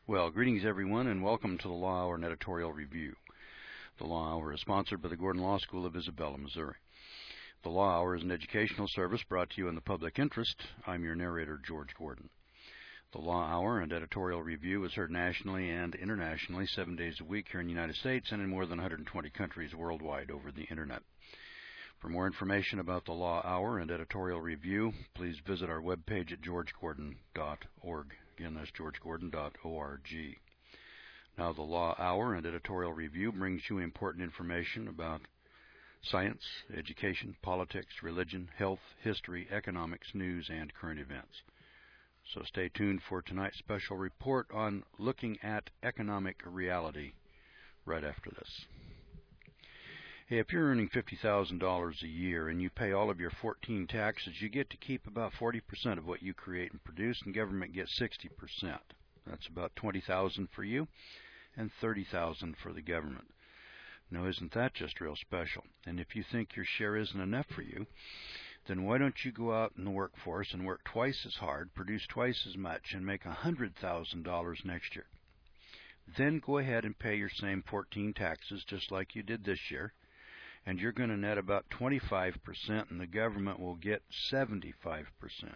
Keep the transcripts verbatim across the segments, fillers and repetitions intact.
Well, greetings everyone, and welcome to the Law Hour and Editorial Review. The Law Hour is sponsored by the Gordon Law School of Isabella, Missouri. The Law Hour is an educational service brought to you in the public interest. I'm your narrator, George Gordon. The Law Hour and Editorial Review is heard nationally and internationally seven days a week here in the United States and in more than one hundred twenty countries worldwide over the Internet. For more information about the Law Hour and Editorial Review, please visit our webpage at george gordon dot org. Again, that's george gordon dot org. Now, the Law Hour and Editorial Review brings you important information about science, education, politics, religion, health, history, economics, news, and current events. So stay tuned for tonight's special report on looking at economic reality right after this. Hey, if you're earning fifty thousand dollars a year and you pay all of your fourteen taxes, you get to keep about forty percent of what you create and produce, and government gets sixty percent. That's about twenty thousand dollars for you and thirty thousand dollars for the government. Now, isn't that just real special? And if you think your share isn't enough for you, then why don't you go out in the workforce and work twice as hard, produce twice as much, and make one hundred thousand dollars next year? Then go ahead and pay your same fourteen taxes just like you did this year, and you're going to net about twenty-five percent, and the government will get seventy-five percent,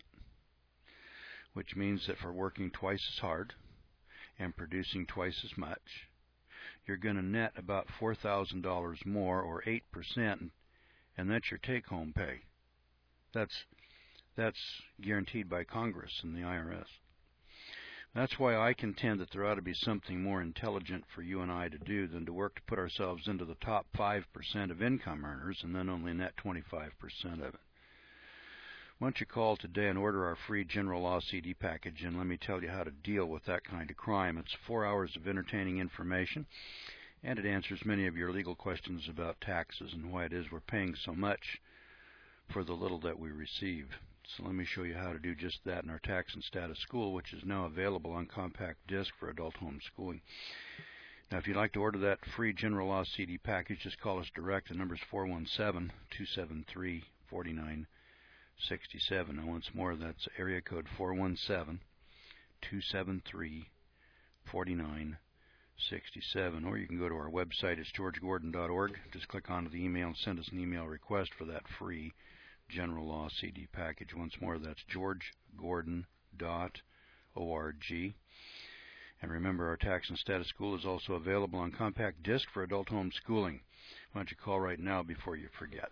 which means that for working twice as hard and producing twice as much, you're going to net about four thousand dollars more, or eight percent, and that's your take-home pay. That's, that's guaranteed by Congress and the I R S. That's why I contend that there ought to be something more intelligent for you and I to do than to work to put ourselves into the top five percent of income earners and then only net twenty-five percent of it. Why don't you call today and order our free General Law C D package, and let me tell you how to deal with that kind of crime. It's four hours of entertaining information, and it answers many of your legal questions about taxes and why it is we're paying so much for the little that we receive. So let me show you how to do just that in our Tax and Status School, which is now available on compact disc for adult homeschooling. Now, if you'd like to order that free General Law C D package, just call us direct. The number is four one seven, two seven three, four nine six seven. Now, once more, that's area code four one seven, two seven three, four nine six seven. Or you can go to our website. It's george gordon dot org. Just click onto the email and send us an email request for that free General Law C D package. Once more, that's george gordon dot org. And remember, our Tax and Status School is also available on compact disc for adult homeschooling. Why don't you call right now before you forget?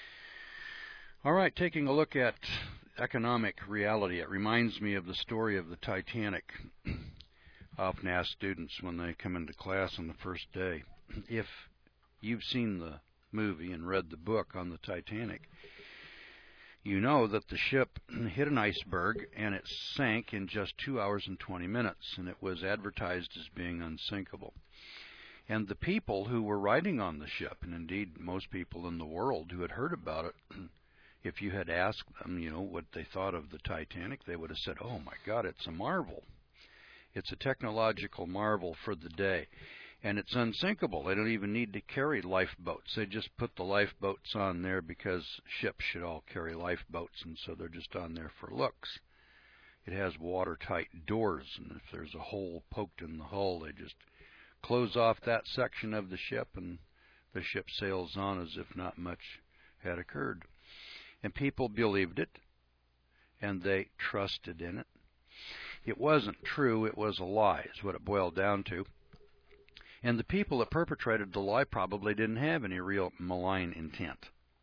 All right, taking a look at economic reality, it reminds me of the story of the Titanic. I often ask students when they come into class on the first day, if you've seen the movie and read the book on the Titanic, you know that the ship hit an iceberg and it sank in just two hours and twenty minutes, and it was advertised as being unsinkable. And the people who were riding on the ship, and indeed most people in the world who had heard about it, if you had asked them, you know, what they thought of the Titanic, they would have said, "Oh my God, it's a marvel. It's a technological marvel for the day. And it's unsinkable. They don't even need to carry lifeboats. They just put the lifeboats on there because ships should all carry lifeboats, and so they're just on there for looks. It has watertight doors, and if there's a hole poked in the hull, they just close off that section of the ship, and the ship sails on as if not much had occurred." And people believed it, and they trusted in it. It wasn't true. It was a lie, is what it boiled down to. And the people that perpetrated the lie probably didn't have any real malign intent.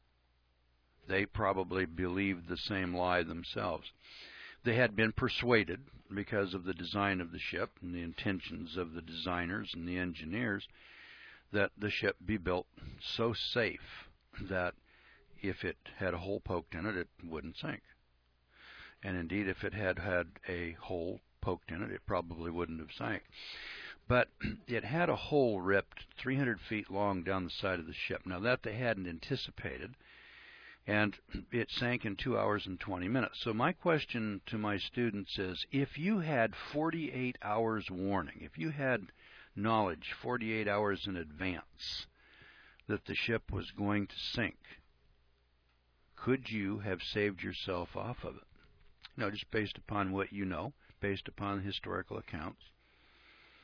They probably believed the same lie themselves. They had been persuaded, because of the design of the ship and the intentions of the designers and the engineers, that the ship be built so safe that if it had a hole poked in it, it wouldn't sink. And indeed, if it had had a hole poked in it, it probably wouldn't have sank. But it had a hole ripped three hundred feet long down the side of the ship. Now, that they hadn't anticipated, and it sank in two hours and twenty minutes. So my question to my students is, if you had forty-eight hours warning, if you had knowledge forty-eight hours in advance that the ship was going to sink, could you have saved yourself off of it? No, just based upon what you know, based upon historical accounts.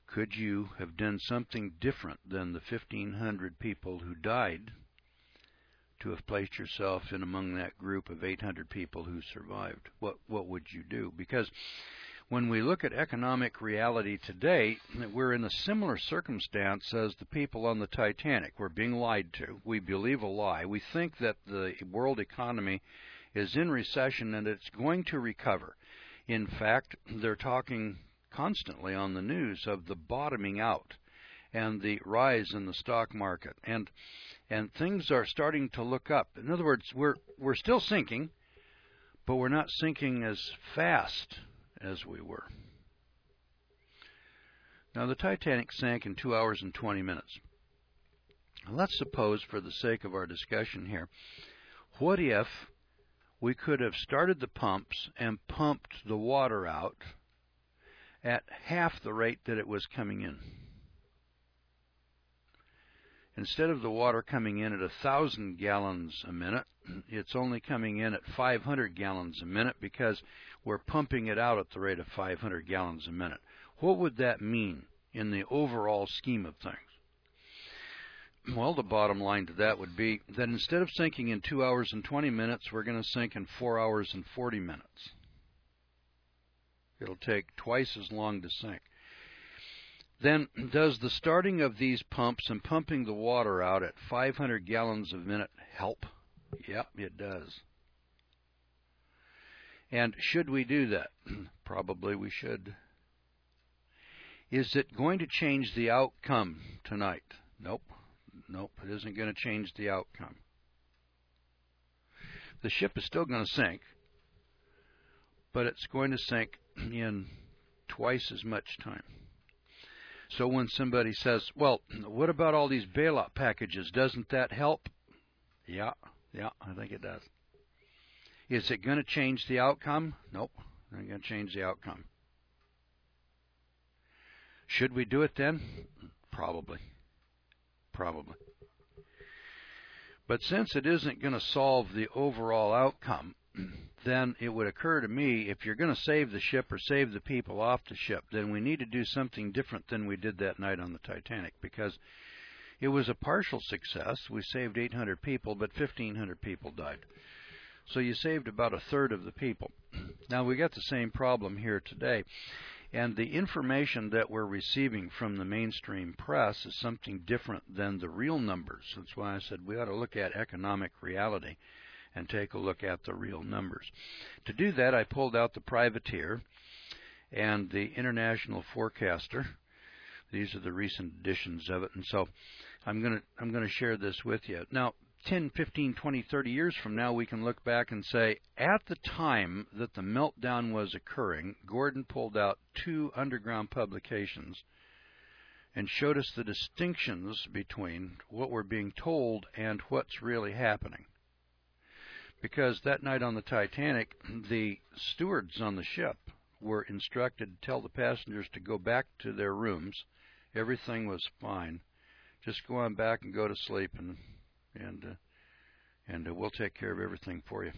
Could you have done something different than the fifteen hundred people who died to have placed yourself in among that group of eight hundred people who survived? What what would you do? Because when we look at economic reality today, we're in a similar circumstance as the people on the Titanic. We're being lied to. We believe a lie. We think that the world economy is in recession and it's going to recover. In fact, they're talking constantly on the news of the bottoming out and the rise in the stock market, and and things are starting to look up. In other words, we're we're still sinking, but we're not sinking as fast as we were. Now, the Titanic sank in two hours and twenty minutes. Let's suppose, for the sake of our discussion here, what if we could have started the pumps and pumped the water out at half the rate that it was coming in? Instead of the water coming in at one thousand gallons a minute, it's only coming in at five hundred gallons a minute because we're pumping it out at the rate of five hundred gallons a minute. What would that mean in the overall scheme of things? Well, the bottom line to that would be that instead of sinking in two hours and twenty minutes, we're going to sink in four hours and forty minutes. It'll take twice as long to sink. Then, does the starting of these pumps and pumping the water out at five hundred gallons a minute help? Yep, it does. And should we do that? Probably we should. Is it going to change the outcome tonight? Nope. Nope, it isn't going to change the outcome. The ship is still going to sink, but it's going to sink in twice as much time. So when somebody says, well, what about all these bailout packages? Doesn't that help? Yeah, yeah, I think it does. Is it going to change the outcome? Nope, not going to change the outcome. Should we do it then? Probably. Probably. But since it isn't going to solve the overall outcome, then it would occur to me, if you're going to save the ship or save the people off the ship, then we need to do something different than we did that night on the Titanic, because it was a partial success. We saved eight hundred people, but fifteen hundred people died. So you saved about a third of the people. Now, we got the same problem here today. And the information that we're receiving from the mainstream press is something different than the real numbers. That's why I said we ought to look at economic reality and take a look at the real numbers. To do that, I pulled out the Privateer and the International Forecaster. These are the recent editions of it, and so I'm going to I'm going to share this with you. Now, ten, fifteen, twenty, thirty years from now, we can look back and say, at the time that the meltdown was occurring, Gordon pulled out two underground publications and showed us the distinctions between what we're being told and what's really happening. Because that night on the Titanic, the stewards on the ship were instructed to tell the passengers to go back to their rooms. Everything was fine. Just go on back and go to sleep, and and uh, and uh, we'll take care of everything for you.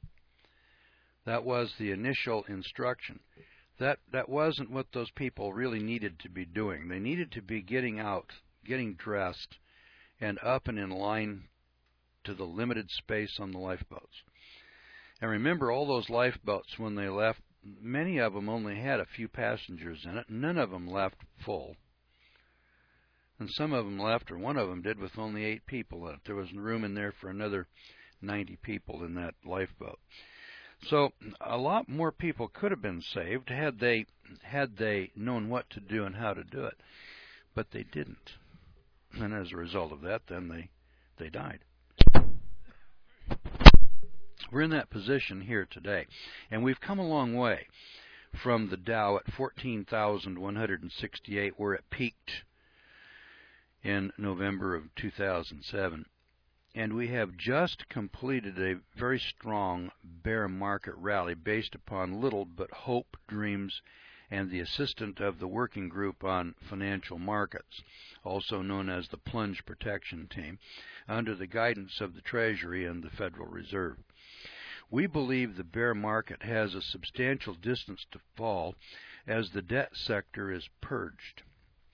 That was the initial instruction. That that wasn't what those people really needed to be doing. They needed to be getting out, getting dressed, and up and in line to the limited space on the lifeboats. And remember, all those lifeboats, when they left, many of them only had a few passengers in it. None of them left full. And some of them left, or one of them did, with only eight people in it. There was room in there for another ninety people in that lifeboat. So a lot more people could have been saved had they had they known what to do and how to do it. But they didn't. And as a result of that, then they, they died. We're in that position here today. And we've come a long way from the Dow at fourteen thousand one hundred sixty-eight, where it peaked in November of two thousand seven. And we have just completed a very strong bear market rally based upon little but hope, dreams, and the assistant of the Working Group on Financial Markets, also known as the Plunge Protection Team, under the guidance of the Treasury and the Federal Reserve. We believe the bear market has a substantial distance to fall as the debt sector is purged.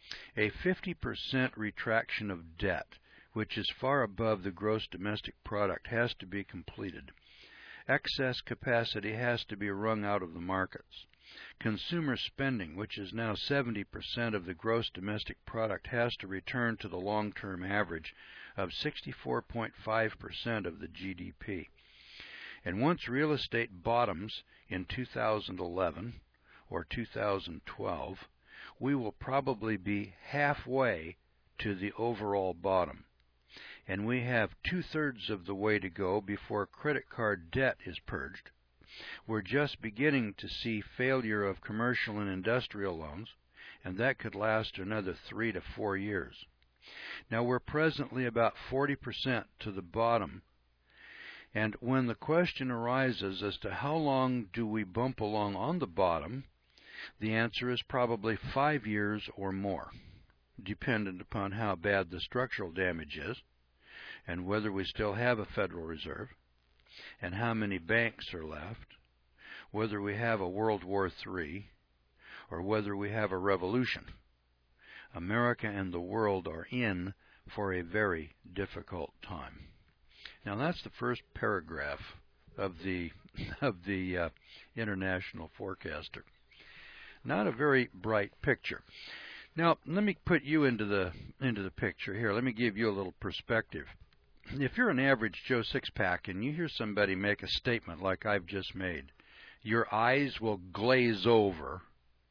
A fifty percent retraction of debt, which is far above the gross domestic product, has to be completed. Excess capacity has to be wrung out of the markets. Consumer spending, which is now seventy percent of the gross domestic product, has to return to the long-term average of sixty-four point five percent of the G D P. And once real estate bottoms in two thousand eleven or two thousand twelve, we will probably be halfway to the overall bottom. And we have two-thirds of the way to go before credit card debt is purged. We're just beginning to see failure of commercial and industrial loans, and that could last another three to four years. Now, we're presently about forty percent to the bottom, and when the question arises as to how long do we bump along on the bottom, the answer is probably five years or more, dependent upon how bad the structural damage is, and whether we still have a Federal Reserve, and how many banks are left, whether we have a World War Three, or whether we have a revolution. America and the world are in for a very difficult time. Now, that's the first paragraph of the of the uh, International Forecaster. Not a very bright picture. Now, let me put you into the into the picture here. Let me give you a little perspective. If you're an average Joe Sixpack and you hear somebody make a statement like I've just made, your eyes will glaze over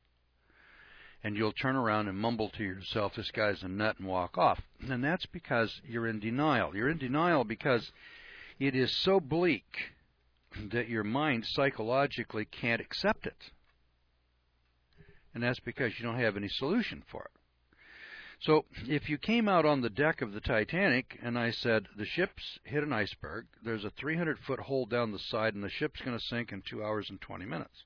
and you'll turn around and mumble to yourself, this guy's a nut, and walk off. And that's because you're in denial. You're in denial because it is so bleak that your mind psychologically can't accept it. And that's because you don't have any solution for it. So if you came out on the deck of the Titanic and I said, the ship's hit an iceberg, there's a three hundred foot hole down the side, and the ship's going to sink in two hours and twenty minutes.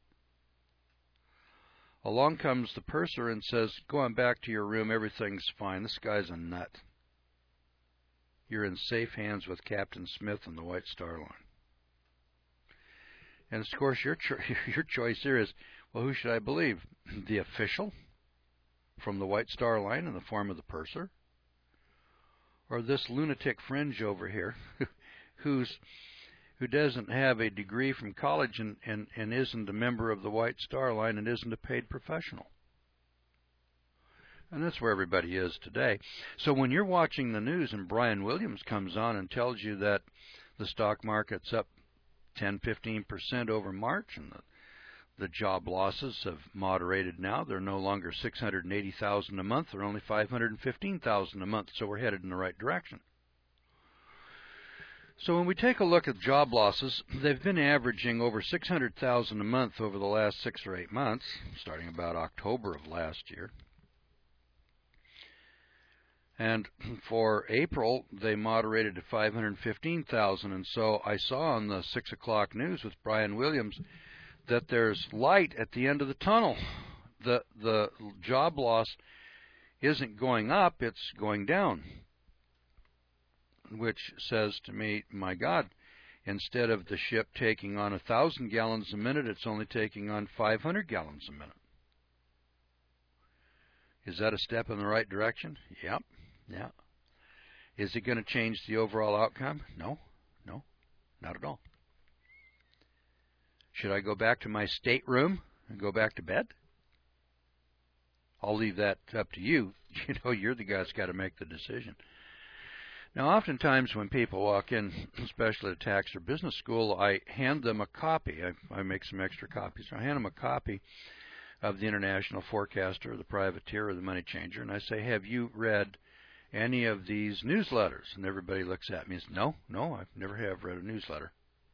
Along comes the purser and says, go on back to your room, everything's fine. This guy's a nut. You're in safe hands with Captain Smith and the White Star Line. And of course, your, cho your choice here is, well, who should I believe? The official from the White Star Line in the form of the purser? Or this lunatic fringe over here who's who doesn't have a degree from college and, and, and isn't a member of the White Star Line and isn't a paid professional? And that's where everybody is today. So when you're watching the news and Brian Williams comes on and tells you that the stock market's up ten, fifteen percent over March and the The job losses have moderated now. They're no longer six hundred eighty thousand a month. They're only five hundred fifteen thousand a month, so we're headed in the right direction. So when we take a look at job losses, they've been averaging over six hundred thousand a month over the last six or eight months, starting about October of last year. And for April, they moderated to five hundred fifteen thousand. And so I saw on the six o'clock news with Brian Williams that there's light at the end of the tunnel. The the job loss isn't going up, it's going down. Which says to me, my God, instead of the ship taking on a thousand gallons a minute, it's only taking on five hundred gallons a minute. Is that a step in the right direction? Yep. Yeah. Is it going to change the overall outcome? No. No. Not at all. Should I go back to my stateroom and go back to bed? I'll leave that up to you. You know, you're the guy that's got to make the decision. Now, oftentimes when people walk in, especially at tax or business school, I hand them a copy. I, I make some extra copies. I hand them a copy of the International Forecaster, the Privateer, or the Money Changer, and I say, have you read any of these newsletters? And everybody looks at me and says, no, no, I never have read a newsletter.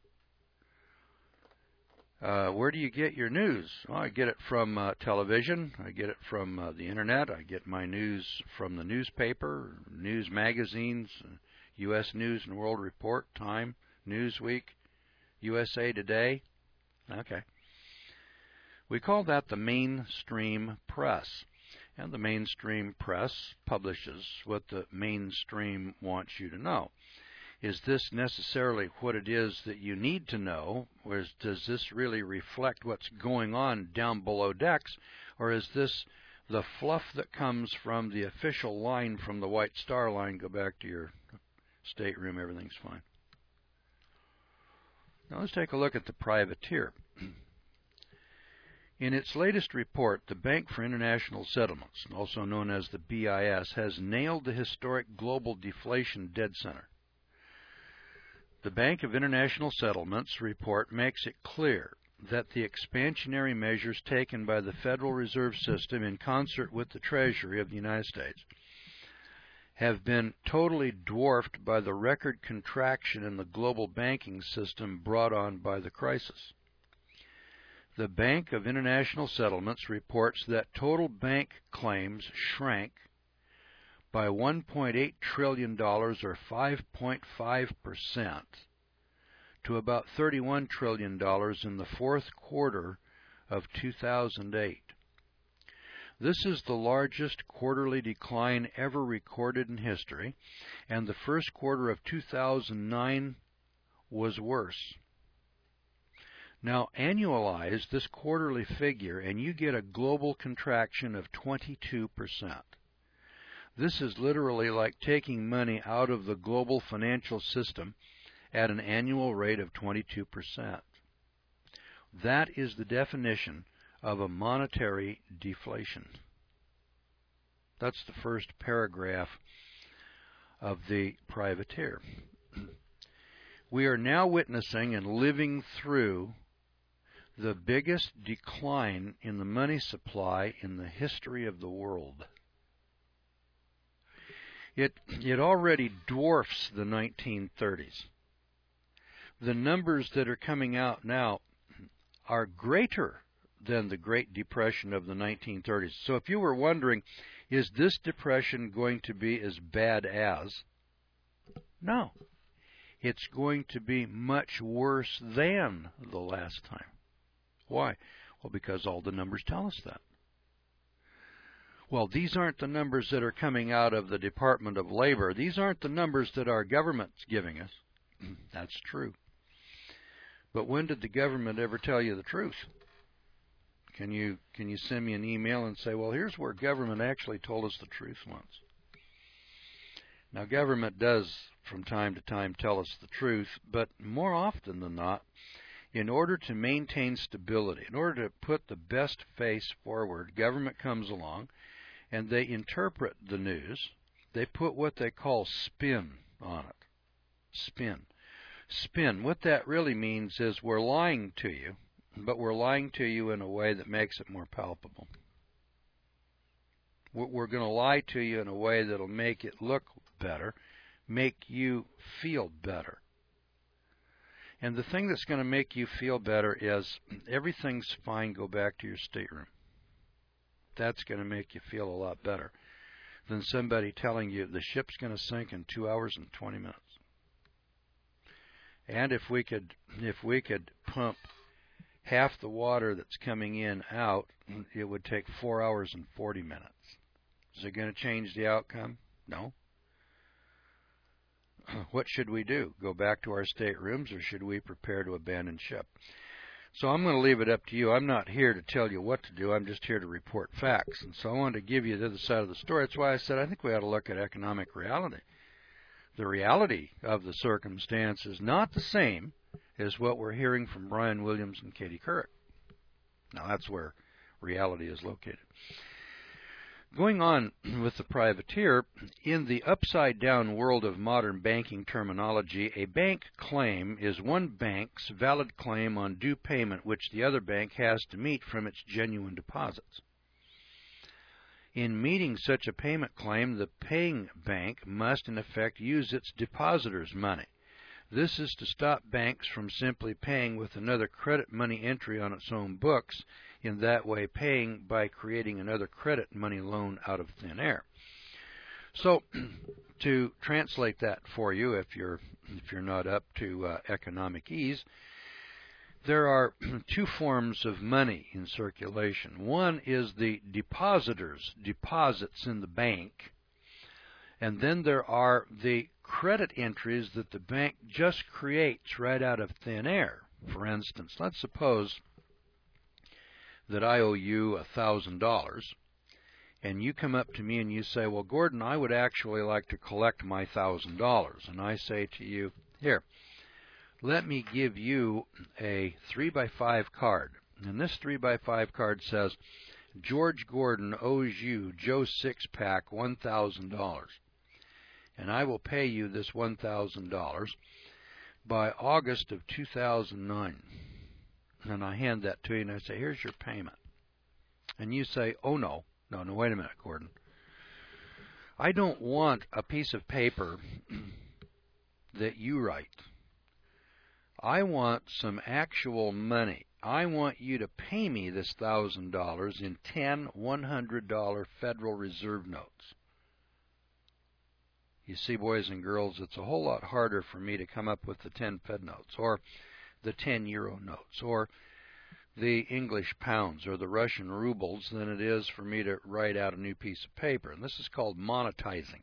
Uh, where do you get your news? Well, I get it from uh, television. I get it from uh, the internet. I get my news from the newspaper, news magazines, uh, U S News and World Report, Time, Newsweek, U S A Today. Okay. We call that the mainstream press. And the mainstream press publishes what the mainstream wants you to know. Is this necessarily what it is that you need to know, or is, does this really reflect what's going on down below decks, or is this the fluff that comes from the official line from the White Star Line, go back to your stateroom, everything's fine. Now let's take a look at the privateer. In its latest report, the Bank for International Settlements, also known as the B I S, has nailed the historic global deflation dead center. The Bank of International Settlements report makes it clear that the expansionary measures taken by the Federal Reserve System in concert with the Treasury of the United States have been totally dwarfed by the record contraction in the global banking system brought on by the crisis. The Bank of International Settlements reports that total bank claims shrank by one point eight trillion dollars or five point five percent to about thirty-one trillion dollars in the fourth quarter of two thousand eight. This is the largest quarterly decline ever recorded in history, and the first quarter of two thousand nine was worse. Now annualize this quarterly figure and you get a global contraction of twenty-two percent. This is literally like taking money out of the global financial system at an annual rate of twenty-two percent. That is the definition of a monetary deflation. That's the first paragraph of the privateer. We are now witnessing and living through the biggest decline in the money supply in the history of the world. It, it already dwarfs the nineteen thirties. The numbers that are coming out now are greater than the Great Depression of the nineteen thirties. So if you were wondering, is this depression going to be as bad as? No. It's going to be much worse than the last time. Why? Well, because all the numbers tell us that. Well, these aren't the numbers that are coming out of the Department of Labor. These aren't the numbers that our government's giving us. That's true. But when did the government ever tell you the truth? Can you can you send me an email and say, well, here's where government actually told us the truth once? Now, government does from time to time tell us the truth, but more often than not, in order to maintain stability, in order to put the best face forward, government comes along and they interpret the news. They put what they call spin on it. Spin. Spin. What that really means is we're lying to you, but we're lying to you in a way that makes it more palpable. We're going to lie to you in a way that will make it look better, make you feel better. And the thing that's going to make you feel better is everything's fine, go back to your stateroom. That's going to make you feel a lot better than somebody telling you the ship's going to sink in two hours and twenty minutes. And if we could, if we could pump half the water that's coming in out, it would take four hours and forty minutes. Is it going to change the outcome? No. What should we do? Go back to our staterooms, or should we prepare to abandon ship? So I'm going to leave it up to you. I'm not here to tell you what to do. I'm just here to report facts. And so I wanted to give you the other side of the story. That's why I said I think we ought to look at economic reality. The reality of the circumstance is not the same as what we're hearing from Brian Williams and Katie Couric. Now that's where reality is located. Going on with the privateer, in the upside-down world of modern banking terminology, a bank claim is one bank's valid claim on due payment which the other bank has to meet from its genuine deposits. In meeting such a payment claim, the paying bank must in effect use its depositors' money. This is to stop banks from simply paying with another credit money entry on its own books, in that way paying by creating another credit money loan out of thin air. So to translate that for you, if you're if you're not up to uh, economic ease, there are two forms of money in circulation. One is the depositors' deposits in the bank, and then there are the credit entries that the bank just creates right out of thin air. For instance, let's suppose that I owe you a thousand dollars, and you come up to me and you say, well, Gordon, I would actually like to collect my one thousand dollars. And I say to you, here, let me give you a three by five card. And this three by five card says, George Gordon owes you, Joe Sixpack, one thousand dollars. And I will pay you this one thousand dollars by August of two thousand nine. And I hand that to you and I say, here's your payment. And you say, oh no, no, no, wait a minute, Gordon. I don't want a piece of paper that you write. I want some actual money. I want you to pay me this one thousand dollars in ten one hundred dollar Federal Reserve notes. You see, boys and girls, it's a whole lot harder for me to come up with the ten Fed notes, or the ten Euro notes, or the English pounds, or the Russian rubles than it is for me to write out a new piece of paper. And this is called monetizing.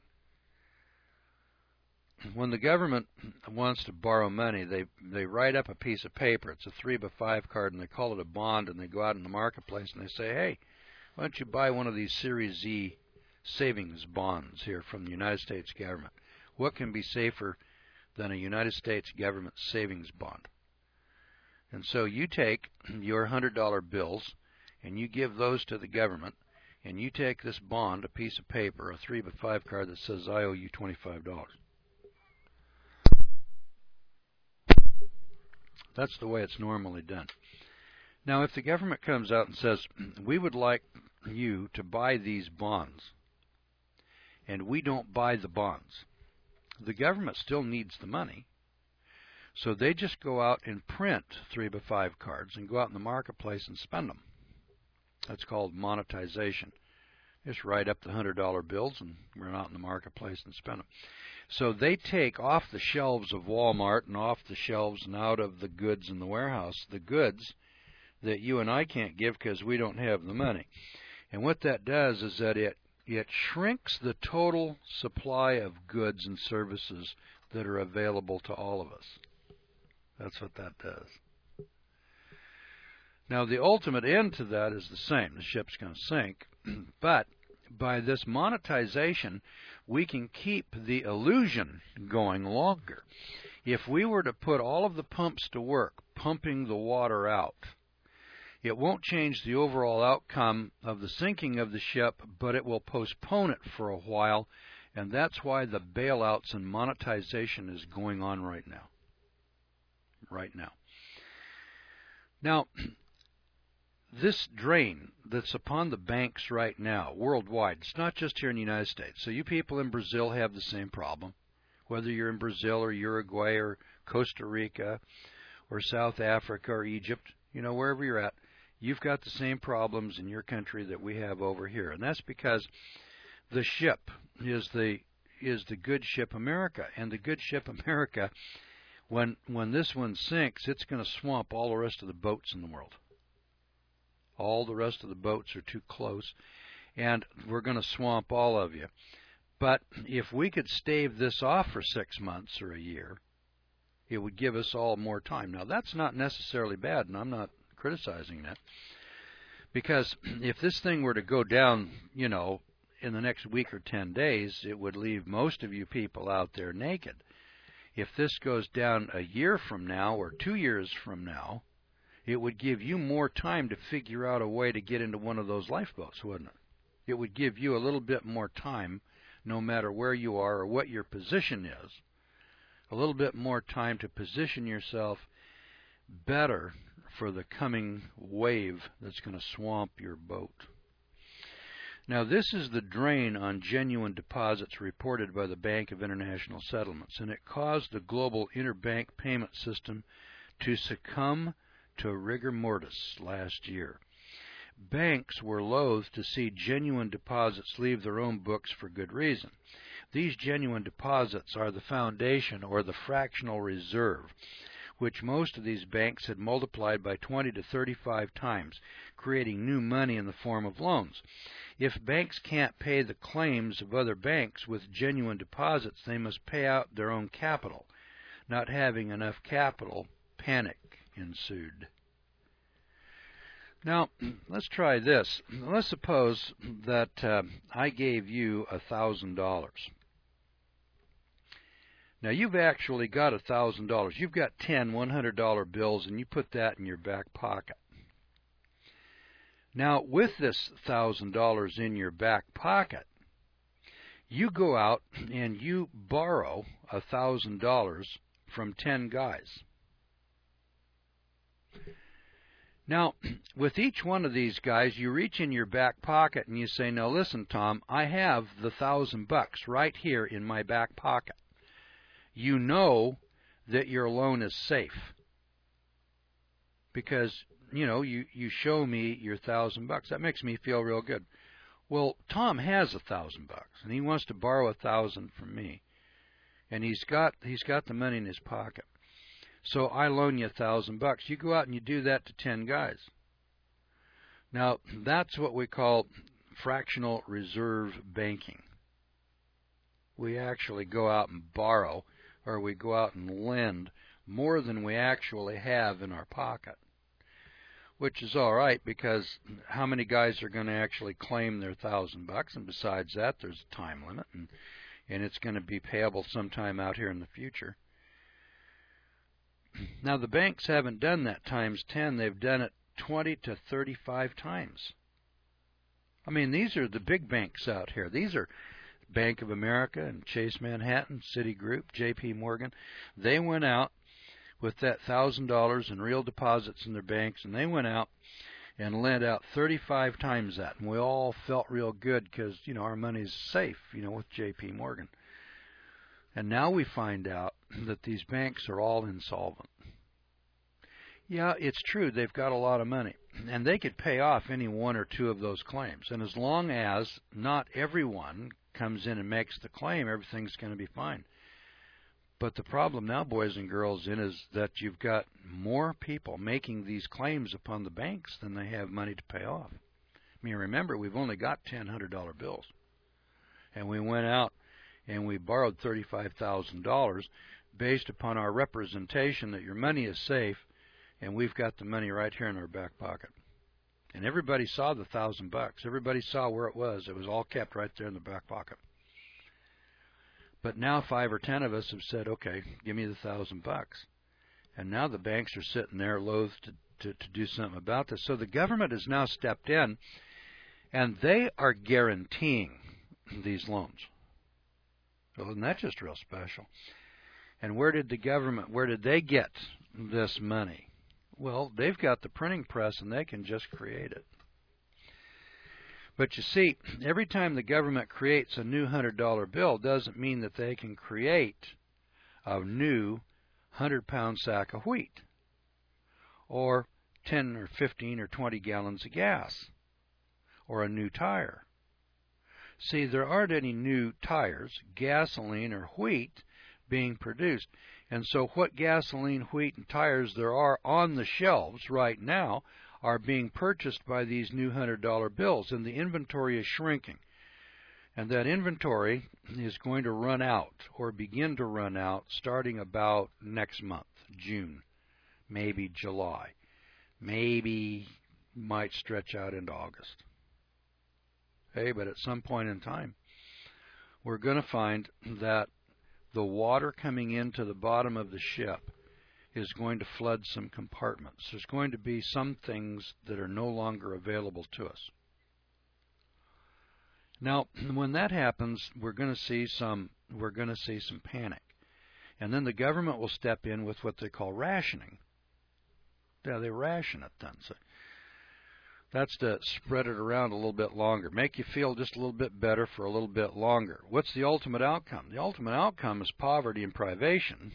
When the government wants to borrow money, they they write up a piece of paper. It's a three by five card, and they call it a bond, and they go out in the marketplace and they say, hey, why don't you buy one of these Series Z savings bonds here from the United States government? What can be safer than a United States government savings bond? And so you take your one hundred dollar bills and you give those to the government, and you take this bond, a piece of paper, a three by five card that says, I owe you twenty-five dollars. That's the way it's normally done. Now, if the government comes out and says, we would like you to buy these bonds, and we don't buy the bonds, the government still needs the money, so they just go out and print three by five cards and go out in the marketplace and spend them. That's called monetization. Just write up the one hundred dollar bills and run out in the marketplace and spend them. So they take off the shelves of Walmart and off the shelves and out of the goods in the warehouse, the goods that you and I can't give because we don't have the money. And what that does is that it, it shrinks the total supply of goods and services that are available to all of us. That's what that does. Now, the ultimate end to that is the same. The ship's going to sink. But by this monetization, we can keep the illusion going longer. If we were to put all of the pumps to work, pumping the water out, it won't change the overall outcome of the sinking of the ship, but it will postpone it for a while, and that's why the bailouts and monetization is going on right now. Right now. Now, this drain that's upon the banks right now, worldwide, it's not just here in the United States. So you people in Brazil have the same problem, whether you're in Brazil or Uruguay or Costa Rica or South Africa or Egypt, you know, wherever you're at, you've got the same problems in your country that we have over here. And that's because the ship is the is the good ship America. And the good ship America, when when this one sinks, it's going to swamp all the rest of the boats in the world. All the rest of the boats are too close, and we're going to swamp all of you. But if we could stave this off for six months or a year, it would give us all more time. Now, that's not necessarily bad, and I'm not criticizing that, because if this thing were to go down, you know, in the next week or ten days, it would leave most of you people out there naked. If this goes down a year from now or two years from now, it would give you more time to figure out a way to get into one of those lifeboats, wouldn't it? It would give you a little bit more time, no matter where you are or what your position is, a little bit more time to position yourself better for the coming wave that's going to swamp your boat. Now, this is the drain on genuine deposits reported by the Bank of International Settlements, and it caused the global interbank payment system to succumb to rigor mortis last year. Banks were loath to see genuine deposits leave their own books for good reason. These genuine deposits are the foundation or the fractional reserve, which most of these banks had multiplied by twenty to thirty-five times, creating new money in the form of loans. If banks can't pay the claims of other banks with genuine deposits, they must pay out their own capital. Not having enough capital, panic ensued. Now, let's try this. Let's suppose that uh, I gave you a thousand dollars. Now, you've actually got a thousand dollars. You've got ten one hundred dollar bills, and you put that in your back pocket. Now, with this thousand dollars in your back pocket, you go out and you borrow a thousand dollars from ten guys. Now, with each one of these guys, you reach in your back pocket and you say, now listen, Tom, I have the thousand bucks right here in my back pocket. You know that your loan is safe because, you know, you, you show me your thousand bucks. That makes me feel real good. Well, Tom has a thousand bucks and he wants to borrow a thousand from me. And he's got he's got the money in his pocket. So I loan you a thousand bucks. You go out and you do that to ten guys. Now, that's what we call fractional reserve banking. We actually go out and borrow, or we go out and lend more than we actually have in our pocket, which is all right because how many guys are going to actually claim their thousand bucks? And besides that, there's a time limit, and, and it's going to be payable sometime out here in the future. Now, the banks haven't done that times ten. They've done it twenty to thirty-five times. I mean, these are the big banks out here. These are Bank of America and Chase Manhattan, Citigroup, J P Morgan. They went out with that one thousand dollars in real deposits in their banks, and they went out and lent out thirty-five times that. And we all felt real good because, you know, our money's safe, you know, with J P Morgan. And now we find out that these banks are all insolvent. Yeah, it's true, they've got a lot of money, and they could pay off any one or two of those claims. And as long as not everyone comes in and makes the claim, everything's going to be fine. But the problem now, boys and girls, in is that you've got more people making these claims upon the banks than they have money to pay off. I mean, remember, we've only got ten one hundred dollar bills. And we went out and we borrowed thirty-five thousand dollars based upon our representation that your money is safe, and we've got the money right here in our back pocket. And everybody saw the thousand bucks. Everybody saw where it was. It was all kept right there in the back pocket. But now five or ten of us have said, okay, give me the thousand bucks. And now the banks are sitting there loath to, to, to do something about this. So the government has now stepped in, and they are guaranteeing these loans. Well, isn't that just real special? And where did the government, where did they get this money? Well, they've got the printing press, and they can just create it. But you see, every time the government creates a new one hundred dollar bill doesn't mean that they can create a new one hundred pound sack of wheat or ten or fifteen or twenty gallons of gas or a new tire. See, there aren't any new tires, gasoline, or wheat being produced. And so what gasoline, wheat, and tires there are on the shelves right now are being purchased by these new one hundred dollar bills, and the inventory is shrinking. And that inventory is going to run out or begin to run out starting about next month, June, maybe July, maybe might stretch out into August. Hey, but at some point in time, we're going to find that the water coming into the bottom of the ship is going to flood some compartments. There's going to be some things that are no longer available to us. Now, when that happens, we're going to see some we're going to see some panic. And then the government will step in with what they call rationing. Yeah, they ration it then. So that's to spread it around a little bit longer, make you feel just a little bit better for a little bit longer. What's the ultimate outcome? The ultimate outcome is poverty and privation,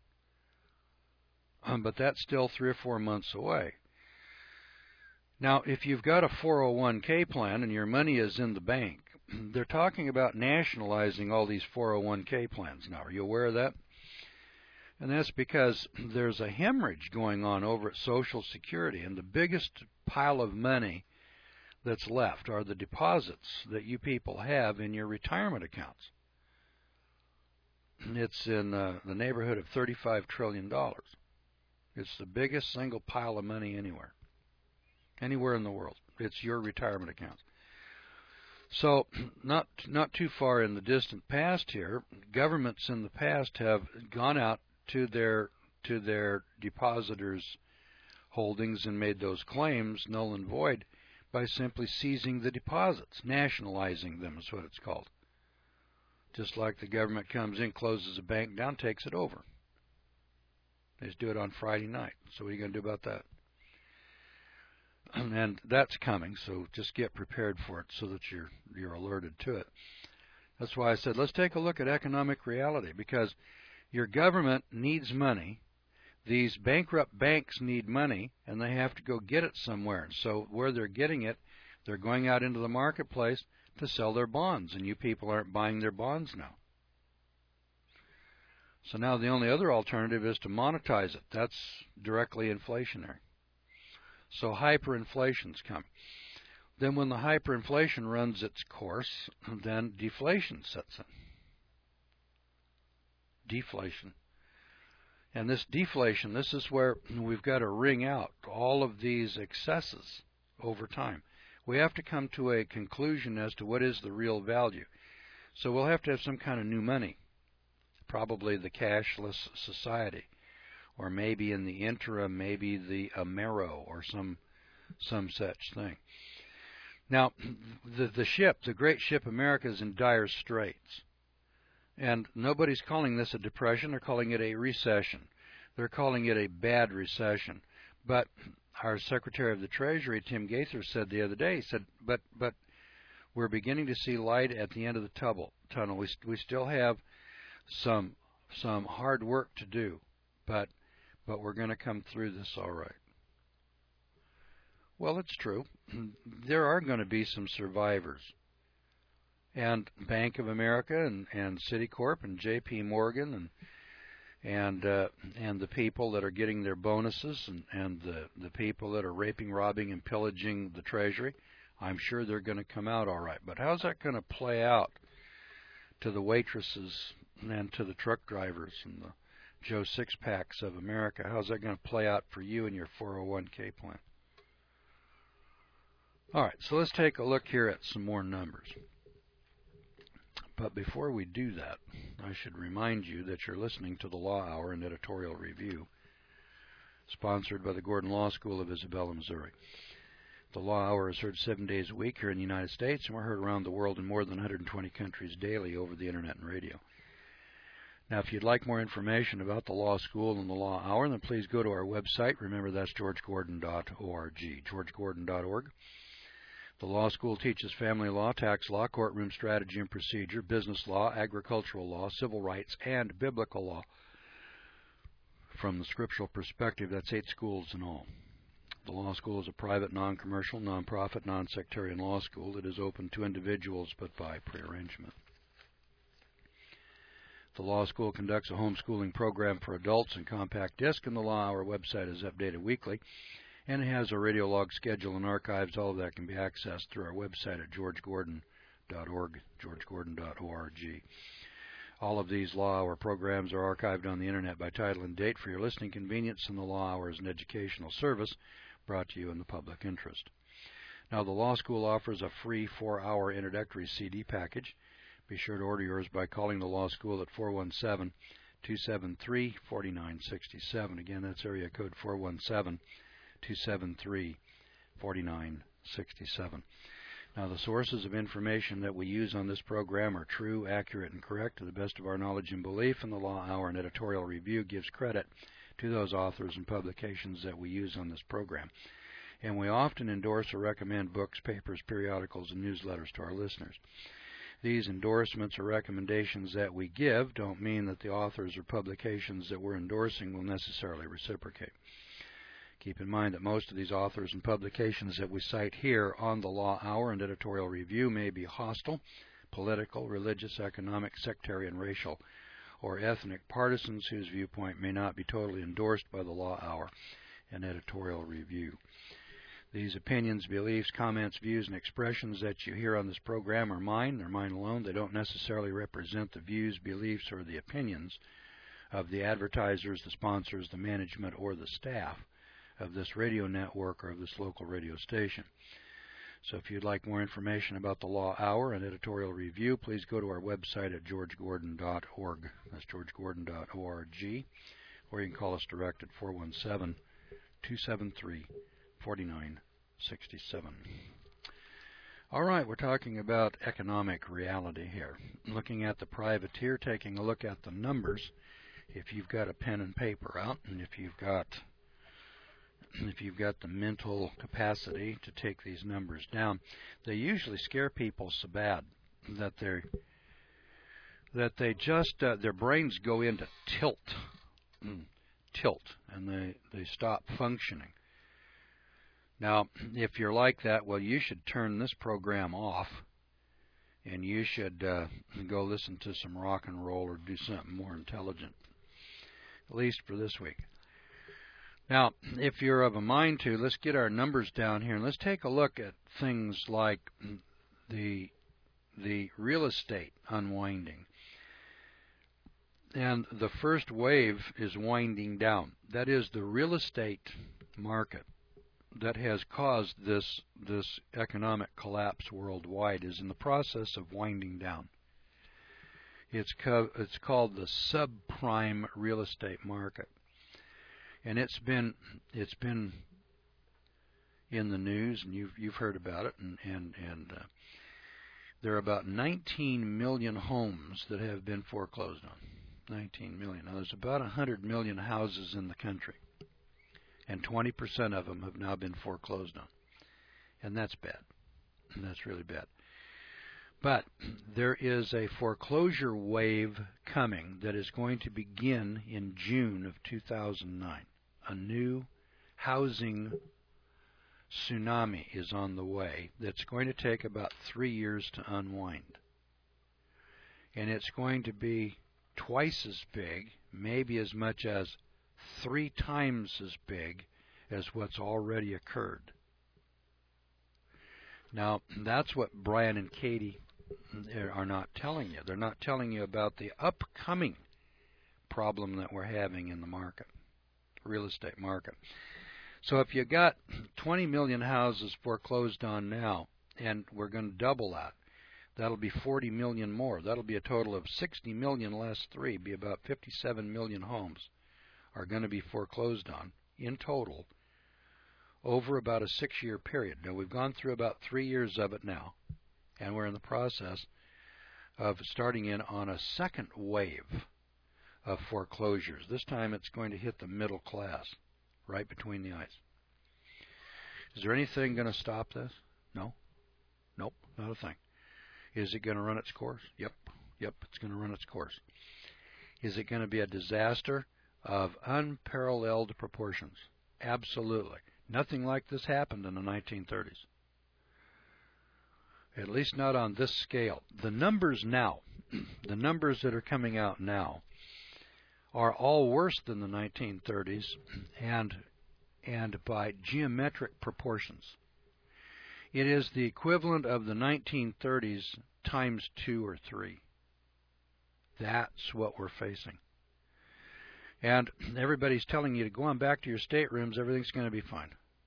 um, but that's still three or four months away. Now, if you've got a four oh one K plan and your money is in the bank, they're talking about nationalizing all these four oh one K plans now. Are you aware of that? And that's because there's a hemorrhage going on over at Social Security, and the biggest pile of money that's left are the deposits that you people have in your retirement accounts. It's in uh, the neighborhood of thirty-five trillion dollars. It's the biggest single pile of money anywhere. anywhere in the world. It's your retirement account. So not not too far in the distant past here, governments in the past have gone out to their to their depositors' holdings and made those claims null and void by simply seizing the deposits, nationalizing them is what it's called. Just like the government comes in, closes a bank down, takes it over. They just do it on Friday night. So what are you going to do about that? And that's coming, so just get prepared for it so that you're you're alerted to it. That's why I said let's take a look at economic reality, because your government needs money. These bankrupt banks need money, and they have to go get it somewhere. So where they're getting it, they're going out into the marketplace to sell their bonds, and you people aren't buying their bonds now. So now the only other alternative is to monetize it. That's directly inflationary. So hyperinflation's coming. Then when the hyperinflation runs its course, then deflation sets in. Deflation. And this deflation, this is where we've got to wring out all of these excesses over time. We have to come to a conclusion as to what is the real value. So we'll have to have some kind of new money, probably the cashless society, or maybe in the interim, maybe the Amero or some some such thing. Now, the, the ship, the great ship America, is in dire straits. And nobody's calling this a depression. They're calling it a recession. They're calling it a bad recession. But our Secretary of the Treasury, Tim Gaither, said the other day, he said, but but we're beginning to see light at the end of the tunnel. tunnel. We, we still have some some hard work to do, but but we're going to come through this all right. Well, it's true. There are going to be some survivors. And Bank of America and, and Citicorp and J P Morgan and and uh, and the people that are getting their bonuses and, and the, the people that are raping, robbing, and pillaging the Treasury, I'm sure they're going to come out all right. But how's that going to play out to the waitresses and to the truck drivers and the Joe Sixpacks of America? How's that going to play out for you and your four oh one K plan? All right, so let's take a look here at some more numbers. But before we do that, I should remind you that you're listening to the Law Hour and Editorial Review, sponsored by the Gordon Law School of Isabella, Missouri. The Law Hour is heard seven days a week here in the United States, and we're heard around the world in more than one hundred twenty countries daily over the Internet and radio. Now, if you'd like more information about the Law School and the Law Hour, then please go to our website. Remember, that's george gordon dot org, george gordon dot org. The law school teaches family law, tax law, courtroom strategy and procedure, business law, agricultural law, civil rights, and biblical law. From the scriptural perspective, that's eight schools in all. The law school is a private, non-commercial, non-profit, non-sectarian law school. It is open to individuals but by prearrangement. The law school conducts a homeschooling program for adults in compact disc, and the Law Hour website is updated weekly. And it has a radio log schedule and archives. All of that can be accessed through our website at george gordon dot org, george gordon dot org. All of these Law Hour programs are archived on the Internet by title and date for your listening convenience, and the Law Hour is an educational service brought to you in the public interest. Now, the Law School offers a free four-hour introductory C D package. Be sure to order yours by calling the Law School at four one seven, two seven three, four nine six seven. Again, that's area code four one seven, two seven three, four nine six seven. Now, the sources of information that we use on this program are true, accurate, and correct to the best of our knowledge and belief, and the Law Hour and Editorial Review gives credit to those authors and publications that we use on this program. And we often endorse or recommend books, papers, periodicals, and newsletters to our listeners. These endorsements or recommendations that we give don't mean that the authors or publications that we're endorsing will necessarily reciprocate. Keep in mind that most of these authors and publications that we cite here on the Law Hour and Editorial Review may be hostile, political, religious, economic, sectarian, racial, or ethnic partisans whose viewpoint may not be totally endorsed by the Law Hour and Editorial Review. These opinions, beliefs, comments, views, and expressions that you hear on this program are mine. They're mine alone. They don't necessarily represent the views, beliefs, or the opinions of the advertisers, the sponsors, the management, or the staff of this radio network or of this local radio station. So if you'd like more information about the Law Hour and editorial review, please go to our website at george gordon dot org. That's george gordon dot org. Or you can call us direct at four one seven, two seven three, four nine six seven. All right, we're talking about economic reality here. Looking at the privateer, taking a look at the numbers. If you've got a pen and paper out, and if you've got if you've got the mental capacity to take these numbers down, they usually scare people so bad that they're that they just uh, their brains go into tilt, mm, tilt, and they they stop functioning. Now, if you're like that, well, you should turn this program off, and you should uh, go listen to some rock and roll or do something more intelligent, at least for this week. Now, if you're of a mind to, let's get our numbers down here, and let's take a look at things like the the real estate unwinding. And the first wave is winding down. That is, the real estate market that has caused this this economic collapse worldwide is in the process of winding down. It's co it's called the subprime real estate market, and it's been it's been in the news, and you've you've heard about it, and and and uh, there are about nineteen million homes that have been foreclosed on. nineteen million. Now, there's about one hundred million houses in the country, and twenty percent of them have now been foreclosed on. And that's bad. And that's really bad. But there is a foreclosure wave coming that is going to begin in June of two thousand nine. A new housing tsunami is on the way that's going to take about three years to unwind. And it's going to be twice as big, maybe as much as three times as big as what's already occurred. Now, that's what Brian and Katie are not telling you. They're not telling you about the upcoming problem that we're having in the market, real estate market. So if you got twenty million houses foreclosed on now, and we're going to double that, that'll be forty million more. That'll be a total of sixty million less three, be about fifty-seven million homes are going to be foreclosed on in total over about a six-year period. Now, we've gone through about three years of it now, and we're in the process of starting in on a second wave of foreclosures. This time it's going to hit the middle class, right between the eyes. Is there anything going to stop this? No? Nope, not a thing. Is it going to run its course? Yep, yep, it's going to run its course. Is it going to be a disaster of unparalleled proportions? Absolutely. Nothing like this happened in the nineteen thirties. At least not on this scale. The numbers now, the numbers that are coming out now, are all worse than the nineteen thirties, and and by geometric proportions. It is the equivalent of the nineteen thirties times two or three. That's what we're facing. And everybody's telling you to go on back to your staterooms, everything's going to be fine.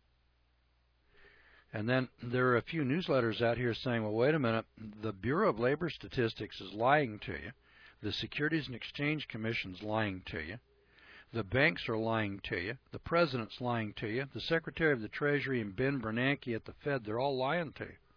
And then there are a few newsletters out here saying, well, wait a minute, the Bureau of Labor Statistics is lying to you. The Securities and Exchange Commission's lying to you. The banks are lying to you. The President's lying to you. The Secretary of the Treasury and Ben Bernanke at the Fed, they're all lying to you.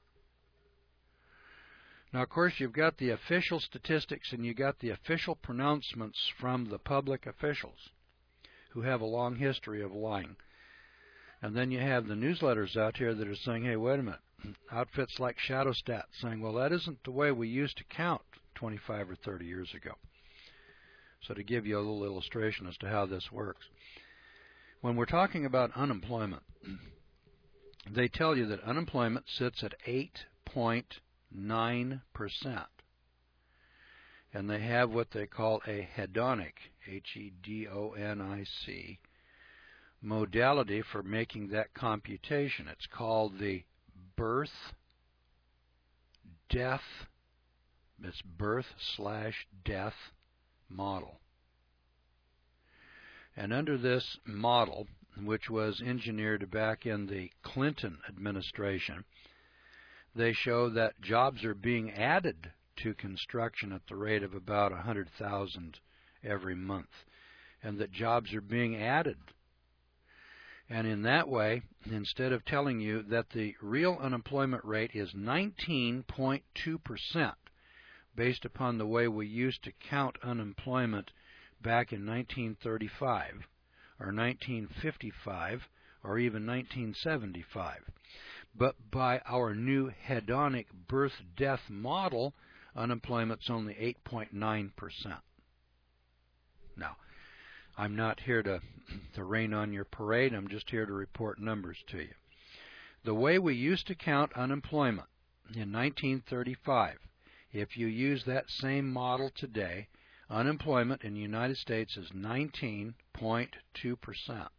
Now, of course, you've got the official statistics and you've got the official pronouncements from the public officials who have a long history of lying. And then you have the newsletters out here that are saying, hey, wait a minute, outfits like ShadowStat saying, well, that isn't the way we used to count twenty-five or thirty years ago. So to give you a little illustration as to how this works. When we're talking about unemployment, they tell you that unemployment sits at eight point nine percent. And they have what they call a hedonic, H E D O N I C, modality for making that computation. It's called the birth, death, it's birth slash death model. And under this model, which was engineered back in the Clinton administration, they show that jobs are being added to construction at the rate of about one hundred thousand every month, and that jobs are being added. And in that way, instead of telling you that the real unemployment rate is nineteen point two percent, based upon the way we used to count unemployment back in nineteen thirty-five, or nineteen fifty-five, or even nineteen seventy-five. But by our new hedonic birth-death model, unemployment's only eight point nine percent. Now, I'm not here to, to rain on your parade. I'm just here to report numbers to you. The way we used to count unemployment in nineteen thirty-five, if you use that same model today, unemployment in the United States is nineteen point two percent.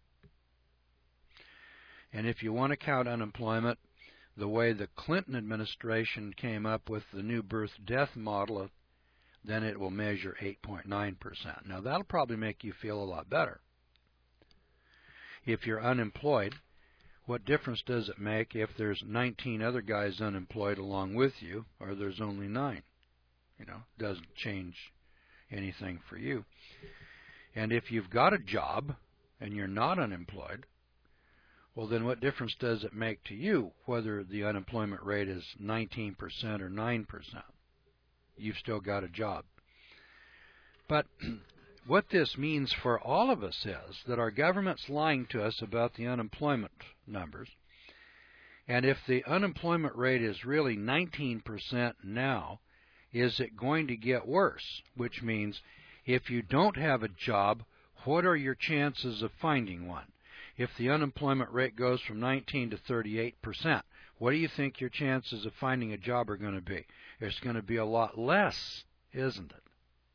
And if you want to count unemployment the way the Clinton administration came up with the new birth-death model, then it will measure eight point nine percent. Now, that'll probably make you feel a lot better. If you're unemployed, what difference does it make if there's nineteen other guys unemployed along with you, or there's only nine? You know, it doesn't change anything for you. And if you've got a job and you're not unemployed, well, then what difference does it make to you whether the unemployment rate is nineteen percent or nine percent? You've still got a job. But what this means for all of us is that our government's lying to us about the unemployment numbers. And if the unemployment rate is really nineteen percent now, is it going to get worse? Which means if you don't have a job, what are your chances of finding one? If the unemployment rate goes from nineteen to thirty-eight percent, what do you think your chances of finding a job are going to be? It's going to be a lot less, isn't it?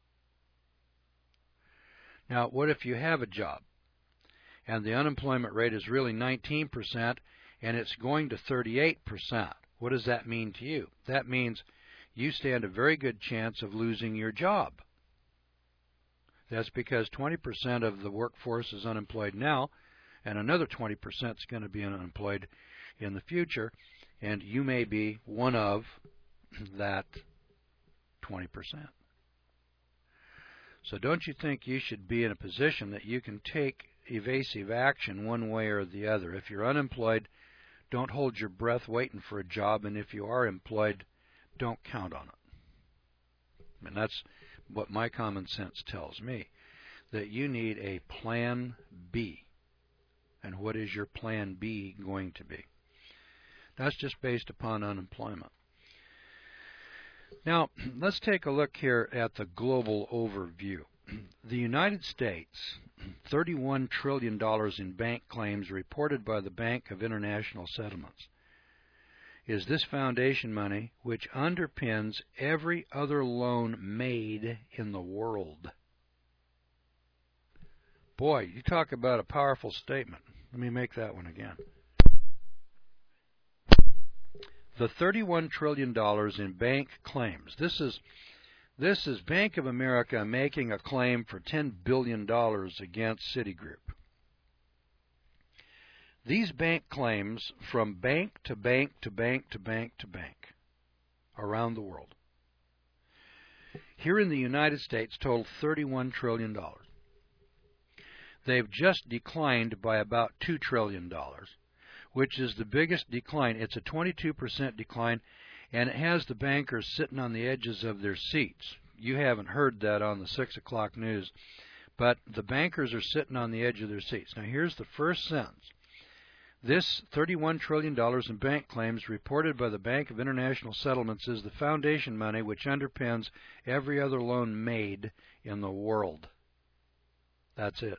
Now, what if you have a job and the unemployment rate is really nineteen percent and it's going to thirty-eight percent? What does that mean to you? That means you stand a very good chance of losing your job. That's because twenty percent of the workforce is unemployed now, and another twenty percent is going to be unemployed in the future, and you may be one of that twenty percent. So don't you think you should be in a position that you can take evasive action one way or the other? If you're unemployed, don't hold your breath waiting for a job, and if you are employed, don't count on it. And that's what my common sense tells me, that you need a plan B. And what is your plan B going to be? That's just based upon unemployment. Now, let's take a look here at the global overview. The United States, thirty-one trillion dollars in bank claims reported by the Bank of International Settlements, is this foundation money which underpins every other loan made in the world. Boy, you talk about a powerful statement. Let me make that one again. The thirty-one trillion dollars in bank claims. This is this is Bank of America making a claim for ten billion dollars against Citigroup. These bank claims from bank to bank to bank to bank to bank around the world, here in the United States, total thirty-one trillion dollars. They've just declined by about two trillion dollars, which is the biggest decline. It's a twenty-two percent decline, and it has the bankers sitting on the edges of their seats. You haven't heard that on the six o'clock news, but the bankers are sitting on the edge of their seats. Now, here's the first sentence. This thirty-one trillion dollars in bank claims reported by the Bank of International Settlements is the foundation money which underpins every other loan made in the world. That's it.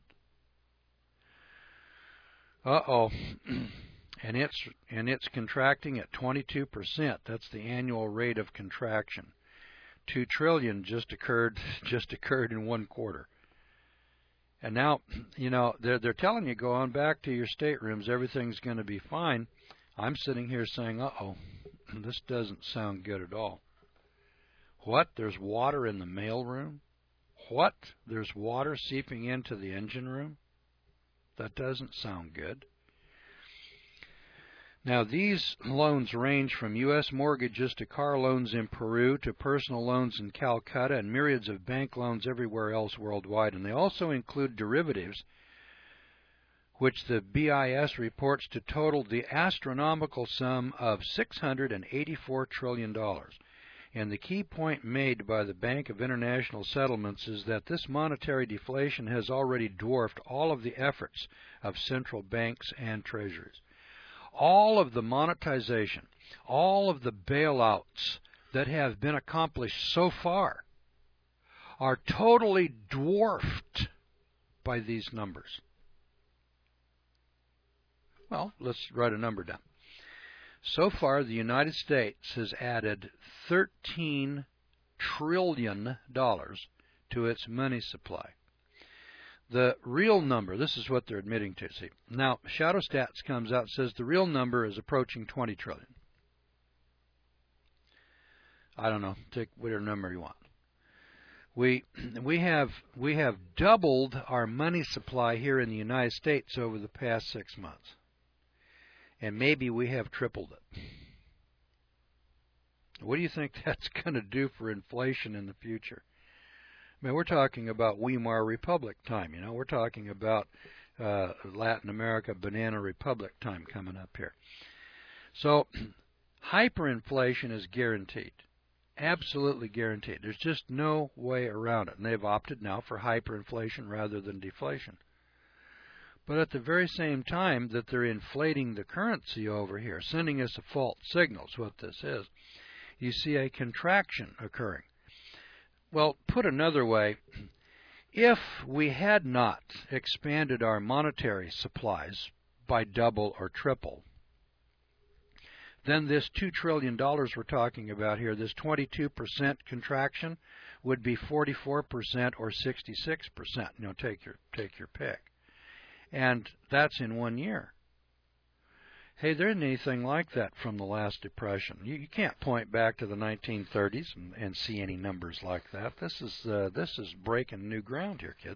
Uh-oh. And it's and it's contracting at twenty-two percent. That's the annual rate of contraction. Two trillion just occurred just occurred in one quarter. And now, you know, they're they're telling you, go on back to your staterooms, everything's going to be fine. I'm sitting here saying, uh-oh, this doesn't sound good at all. What? There's water in the mail room? What? There's water seeping into the engine room? That doesn't sound good. Now, these loans range from U S mortgages to car loans in Peru to personal loans in Calcutta and myriads of bank loans everywhere else worldwide. And they also include derivatives, which the B I S reports to total the astronomical sum of six hundred eighty-four trillion dollars. And the key point made by the Bank of International Settlements is that this monetary deflation has already dwarfed all of the efforts of central banks and treasuries. All of the monetization, all of the bailouts that have been accomplished so far are totally dwarfed by these numbers. Well, let's write a number down. So far, the United States has added thirteen trillion dollars to its money supply. The real number, this is what they're admitting to. See, now, Shadow Stats comes out and says the real number is approaching twenty trillion dollars. I don't know, take whatever number you want. We we have we have doubled our money supply here in the United States over the past six months. And maybe we have tripled it. What do you think that's going to do for inflation in the future? I mean, we're talking about Weimar Republic time, you know. We're talking about uh, Latin America Banana Republic time coming up here. So hyperinflation is guaranteed. Absolutely guaranteed. There's just no way around it. And they've opted now for hyperinflation rather than deflation. But at the very same time that they're inflating the currency over here, sending us a false signal is what this is, you see a contraction occurring. Well, put another way, if we had not expanded our monetary supplies by double or triple, then this two trillion dollars we're talking about here, this twenty-two percent contraction, would be forty-four percent or sixty-six percent. You know, take your, take your pick. And that's in one year. Hey, there isn't anything like that from the last depression. You, you can't point back to the nineteen thirties and, and see any numbers like that. This is uh, this is breaking new ground here, kids.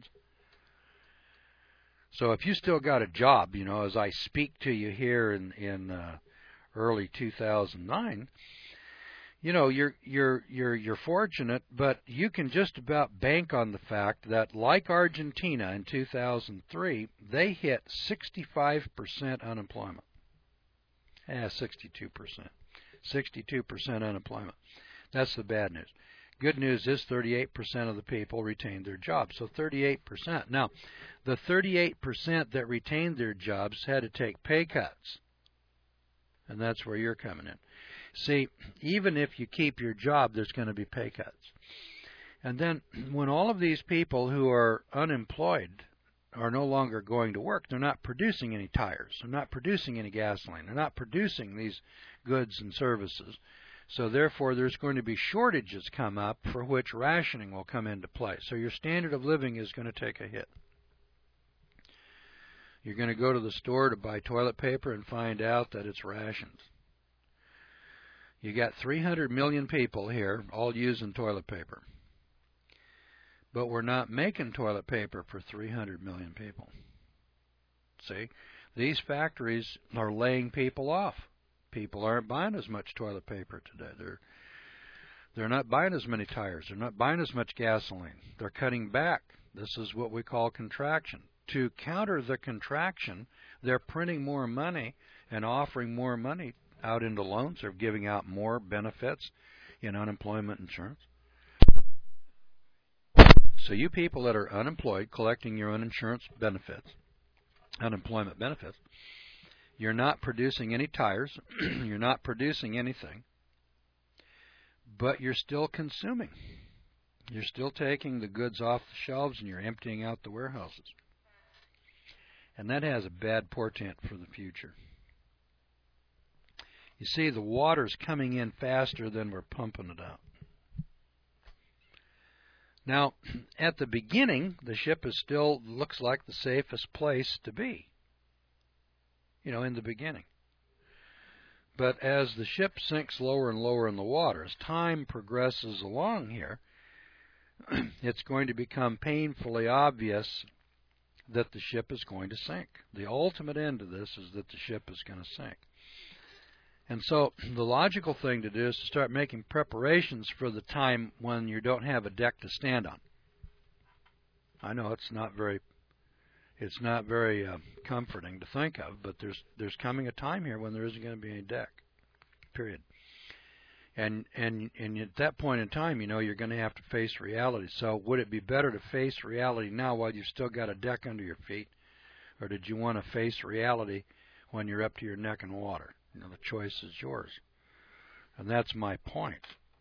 So if you still got a job, you know, as I speak to you here in in uh, early two thousand nine, you know, you're you're you're you're fortunate, but you can just about bank on the fact that, like Argentina in two thousand three, they hit sixty-five percent unemployment. Yeah, sixty-two percent. sixty-two percent unemployment. That's the bad news. Good news is thirty-eight percent of the people retained their jobs. So thirty-eight percent. Now, the thirty-eight percent that retained their jobs had to take pay cuts. And that's where you're coming in. See, even if you keep your job, there's going to be pay cuts. And then when all of these people who are unemployed are no longer going to work, they're not producing any tires, they're not producing any gasoline, they're not producing these goods and services. So therefore, there's going to be shortages come up for which rationing will come into play. So your standard of living is going to take a hit. You're going to go to the store to buy toilet paper and find out that it's rations. You got three hundred million people here all using toilet paper. But we're not making toilet paper for three hundred million people. See, these factories are laying people off. People aren't buying as much toilet paper today. They're they're not buying as many tires. They're not buying as much gasoline. They're cutting back. This is what we call contraction. To counter the contraction, they're printing more money and offering more money out into loans. They're giving out more benefits in unemployment insurance. So you people that are unemployed, collecting your own insurance benefits, unemployment benefits, you're not producing any tires, you're not producing anything, but you're still consuming. You're still taking the goods off the shelves and you're emptying out the warehouses. And that has a bad portent for the future. You see, the water's coming in faster than we're pumping it out. Now, at the beginning, the ship is still looks like the safest place to be. You know, in the beginning. But as the ship sinks lower and lower in the water, as time progresses along here, it's going to become painfully obvious that the ship is going to sink. The ultimate end of this is that the ship is going to sink. And so the logical thing to do is to start making preparations for the time when you don't have a deck to stand on. I know it's not very it's not very uh, comforting to think of, but there's there's coming a time here when there isn't going to be any deck. Period. And and and at that point in time, you know, you're going to have to face reality. So would it be better to face reality now while you've still got a deck under your feet, or did you want to face reality when you're up to your neck in water? You know, the choice is yours. And that's my point.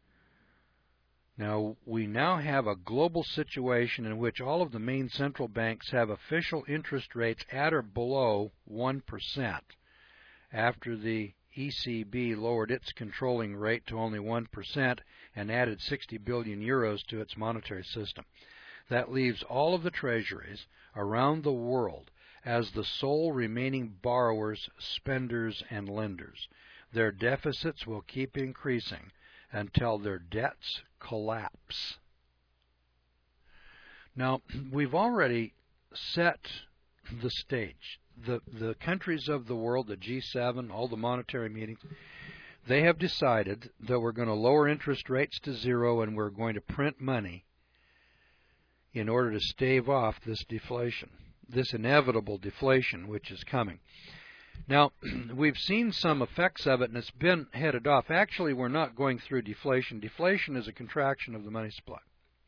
Now, we now have a global situation in which all of the main central banks have official interest rates at or below one percent after the E C B lowered its controlling rate to only one percent and added sixty billion euros to its monetary system. That leaves all of the treasuries around the world as the sole remaining borrowers, spenders, and lenders. Their deficits will keep increasing until their debts collapse. Now, we've already set the stage. The, the countries of the world, the G seven, all the monetary meetings, they have decided that we're going to lower interest rates to zero and we're going to print money in order to stave off this deflation, this inevitable deflation which is coming. Now, we've seen some effects of it, and it's been headed off. Actually, we're not going through deflation. Deflation is a contraction of the money supply.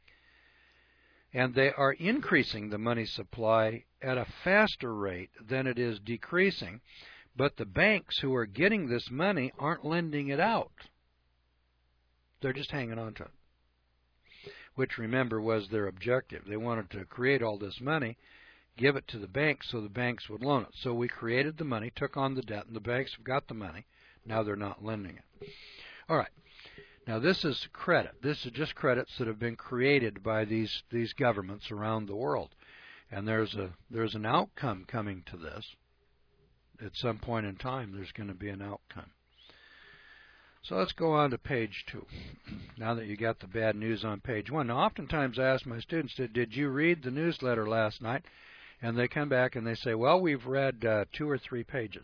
And they are increasing the money supply at a faster rate than it is decreasing, but the banks who are getting this money aren't lending it out. They're just hanging on to it, which, remember, was their objective. They wanted to create all this money, give it to the banks so the banks would loan it. So we created the money, took on the debt, and the banks have got the money. Now they're not lending it. All right. Now this is credit. This is just credits that have been created by these these governments around the world. And there's a there's an outcome coming to this. At some point in time there's going to be an outcome. So let's go on to page two. Now that you got the bad news on page one. Now oftentimes I ask my students, did, did you read the newsletter last night? And they come back and they say, well, we've read uh, two or three pages.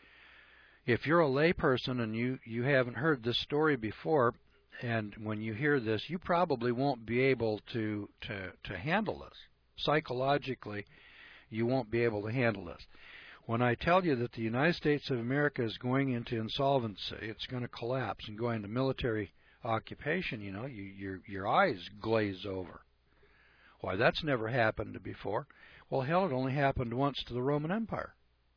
If you're a layperson and you, you haven't heard this story before, and when you hear this, you probably won't be able to, to, to handle this. Psychologically, you won't be able to handle this. When I tell you that the United States of America is going into insolvency, it's going to collapse and go into military occupation, you know, you, your, your eyes glaze over. Why, that's never happened before. Well, hell, it only happened once to the Roman Empire.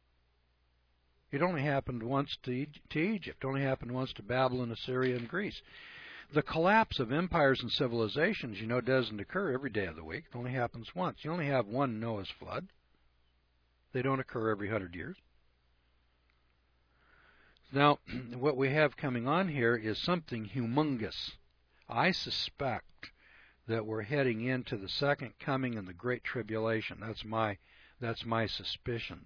It only happened once to, e to Egypt. It only happened once to Babylon, Assyria, and Greece. The collapse of empires and civilizations, you know, doesn't occur every day of the week. It only happens once. You only have one Noah's flood. They don't occur every hundred years. Now, what we have coming on here is something humongous. I suspect that we're heading into the second coming and the Great Tribulation. That's my, that's my suspicions.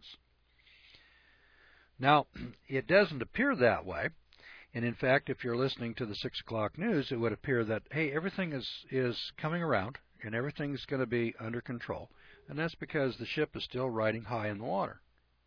Now, it doesn't appear that way. And in fact, if you're listening to the six o'clock news, it would appear that, hey, everything is, is coming around and everything's going to be under control. And that's because the ship is still riding high in the water.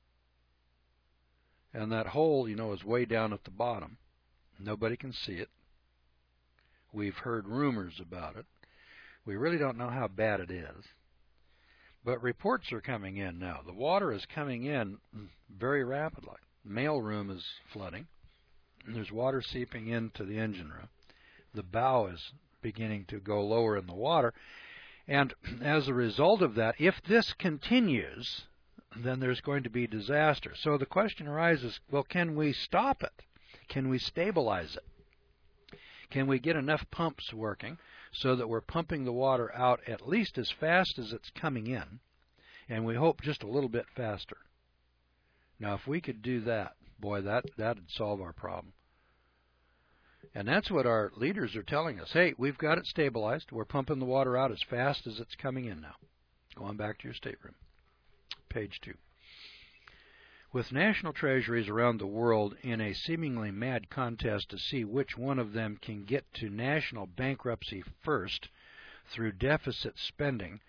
And that hole, you know, is way down at the bottom. Nobody can see it. We've heard rumors about it. We really don't know how bad it is. But reports are coming in now. The water is coming in very rapidly. The mailroom is flooding. And there's water seeping into the engine room. The bow is beginning to go lower in the water. And as a result of that, if this continues, then there's going to be disaster. So the question arises, well, can we stop it? Can we stabilize it? Can we get enough pumps working so that we're pumping the water out at least as fast as it's coming in, and we hope just a little bit faster? Now, if we could do that, boy, that that would solve our problem. And that's what our leaders are telling us. Hey, we've got it stabilized. We're pumping the water out as fast as it's coming in now. Go on back to your stateroom. Page two. With national treasuries around the world in a seemingly mad contest to see which one of them can get to national bankruptcy first through deficit spending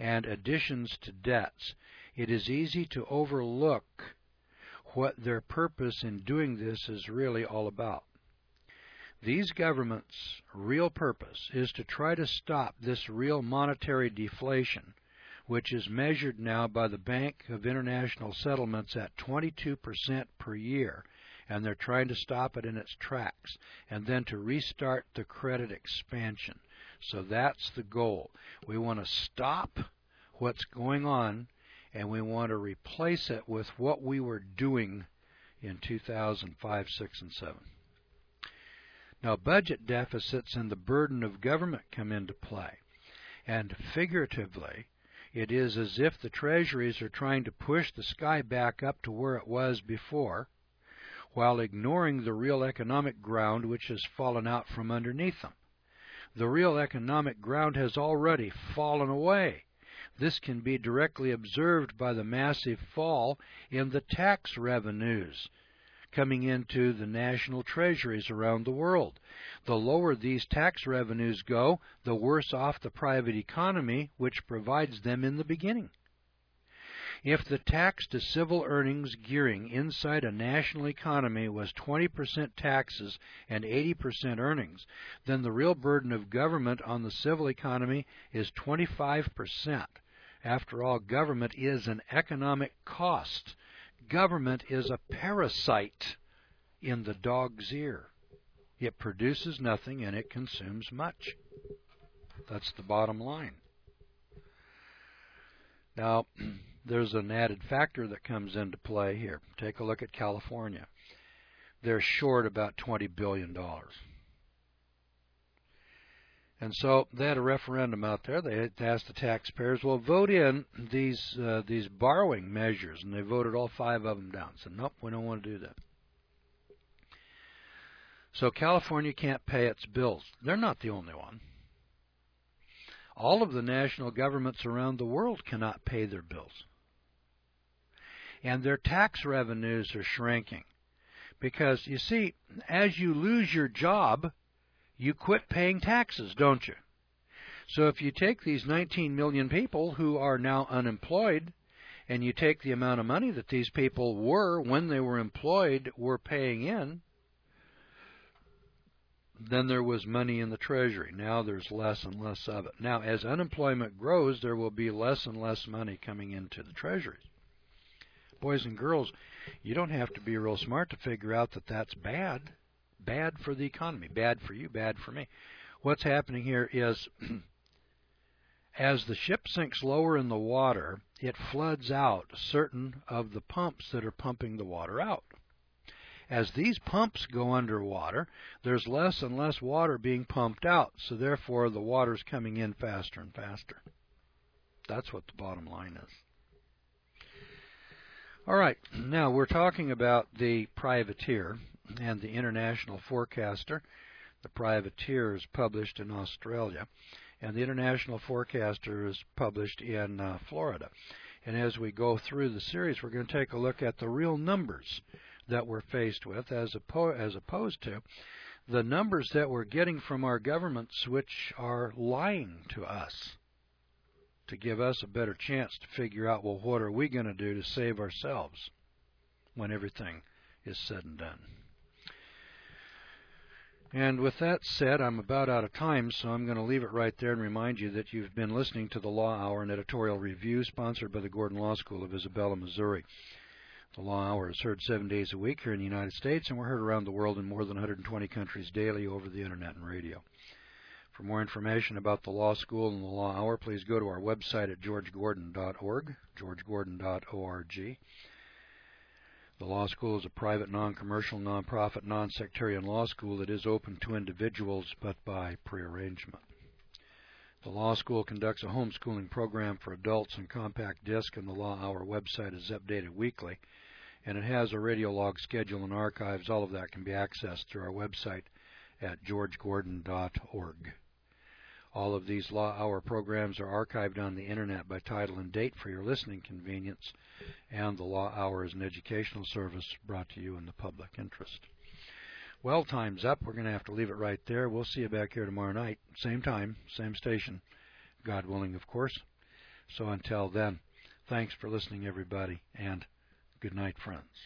and additions to debts, it is easy to overlook what their purpose in doing this is really all about. These governments' real purpose is to try to stop this real monetary deflation, which is measured now by the Bank of International Settlements at twenty-two percent per year, and they're trying to stop it in its tracks, and then to restart the credit expansion. So that's the goal. We want to stop what's going on, and we want to replace it with what we were doing in two thousand five, six, and seven. Now, budget deficits and the burden of government come into play, and figuratively, it is as if the treasuries are trying to push the sky back up to where it was before, while ignoring the real economic ground which has fallen out from underneath them. The real economic ground has already fallen away. This can be directly observed by the massive fall in the tax revenues coming into the national treasuries around the world. The lower these tax revenues go, the worse off the private economy which provides them in the beginning. If the tax to civil earnings gearing inside a national economy was twenty percent taxes and eighty percent earnings, then the real burden of government on the civil economy is twenty-five percent. After all, government is an economic cost. Government is a parasite in the dog's ear. It produces nothing and it consumes much. That's the bottom line. Now, there's an added factor that comes into play here. Take a look at California. They're short about twenty billion dollars. And so they had a referendum out there. They asked the taxpayers, well, vote in these uh, these borrowing measures. And they voted all five of them down. Said, nope, we don't want to do that. So California can't pay its bills. They're not the only one. All of the national governments around the world cannot pay their bills. And their tax revenues are shrinking. Because, you see, as you lose your job, you quit paying taxes, don't you? So if you take these nineteen million people who are now unemployed, and you take the amount of money that these people were, when they were employed, were paying in, then there was money in the Treasury. Now there's less and less of it. Now, as unemployment grows, there will be less and less money coming into the Treasuries. Boys and girls, you don't have to be real smart to figure out that that's bad. Bad for the economy, bad for you, bad for me. What's happening here is, as the ship sinks lower in the water, it floods out certain of the pumps that are pumping the water out. As these pumps go underwater, there's less and less water being pumped out, so therefore the water's coming in faster and faster. That's what the bottom line is. All right, now we're talking about the privateer and the International Forecaster. The privateer is published in Australia, and the International Forecaster is published in uh, Florida. And as we go through the series, we're going to take a look at the real numbers that we're faced with, as, oppo as opposed to the numbers that we're getting from our governments, which are lying to us to give us a better chance to figure out, well, what are we going to do to save ourselves when everything is said and done. And with that said, I'm about out of time, so I'm going to leave it right there and remind you that you've been listening to the Law Hour, an editorial review sponsored by the Gordon Law School of Isabella, Missouri. The Law Hour is heard seven days a week here in the United States, and we're heard around the world in more than one hundred twenty countries daily over the Internet and radio. For more information about the Law School and the Law Hour, please go to our website at george gordon dot org, george gordon dot org. The Law School is a private, non-commercial, non-profit, non-sectarian law school that is open to individuals, but by prearrangement. The Law School conducts a homeschooling program for adults on compact disc, and the Law Hour website is updated weekly. And it has a radio log schedule and archives. All of that can be accessed through our website at george gordon dot org. All of these Law Hour programs are archived on the Internet by title and date for your listening convenience, and the Law Hour is an educational service brought to you in the public interest. Well, time's up. We're going to have to leave it right there. We'll see you back here tomorrow night. Same time, same station. God willing, of course. So until then, thanks for listening, everybody, and good night, friends.